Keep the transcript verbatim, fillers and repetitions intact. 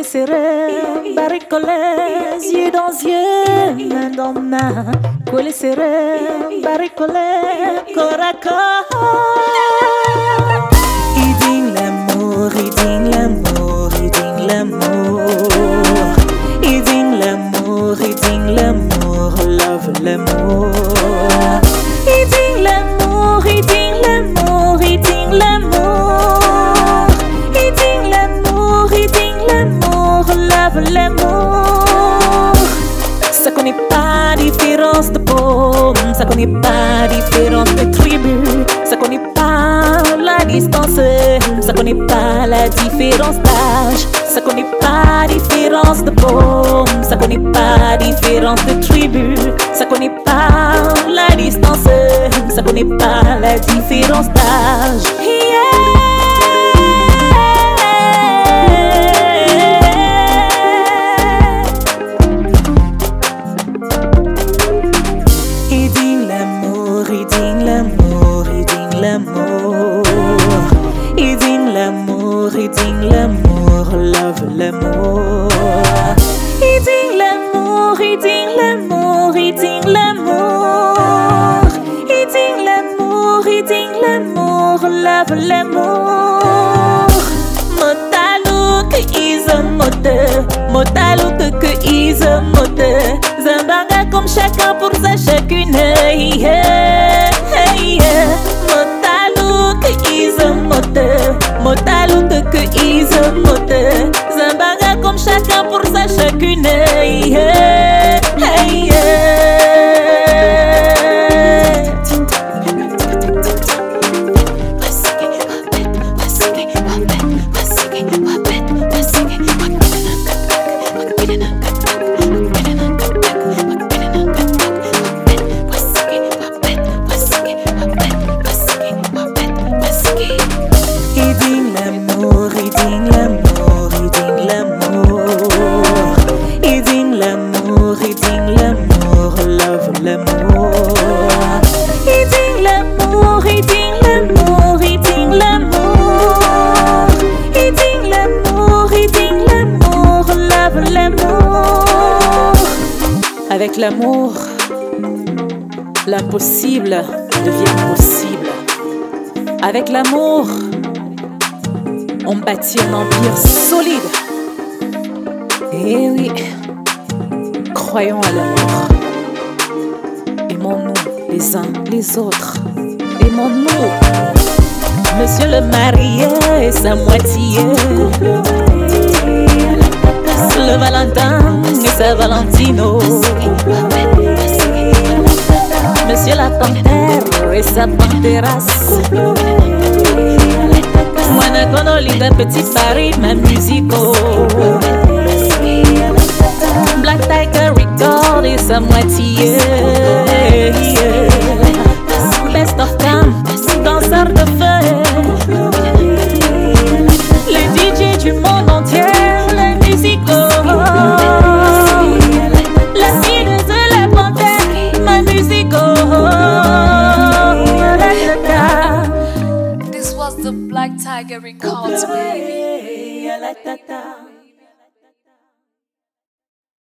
collés serrés, barricolés, yeux dans yeux, main dans main, collés serrés, barricolés, corps à corps. Il dit l'amour, il dit l'amour, il dit l'amour, il dit l'amour, il dit l'amour, love l'amour. Il dit l'amour, il dit l'amour, il dit l'amour, il dit l'amour, il dit l'amour, love l'amour. Ça connaît pas différence de paume, ça connaît pas différence de tribu, ça connaît pas la distance, ça connaît pas la différence d'âge, ça connaît pas différence de paume, ça connaît pas différence de tribu, ça connaît pas la distance, ça connaît pas la différence d'âge. Yeah. Il dit l'amour, il dit l'amour, il dit l'amour, il dit l'amour, il dit l'amour, love l'amour. Il dit l'amour, il dit l'amour, il dit l'amour, il dit l'amour, il dit l'amour, love l'amour. Motalou que is a moteur, motalou que que is a moteur. Zambanga comme chacun pour sa chacune. Yeah, yeah. Motalou que is a moteur, motalou que que is a moteur. Zambanga comme chacun pour sa chacune. Yeah, yeah. Il dit l'amour, il dit l'amour, il dit l'amour, il dit l'amour, il dit l'amour, love l'amour. Il dit l'amour, il dit l'amour, il dit l'amour, il dit l'amour, il dit l'amour, love l'amour. Avec l'amour, l'impossible devient possible. Avec l'amour, on bâtit un empire solide. Eh oui, croyons à l'amour. Aimons-nous les uns les autres. Aimons-nous. Monsieur le marié et sa moitié. Le Valentin et sa Valentino. Monsieur la panthère et sa pantherasse. Moi ne connais pas petit Paris, ma musico. Black Tiger Record et sa moitié. Best of time, danseur de feu. Les D J du monde entier, les musicos. La fille de la panthère, ma musico. This was the Black Tiger Record.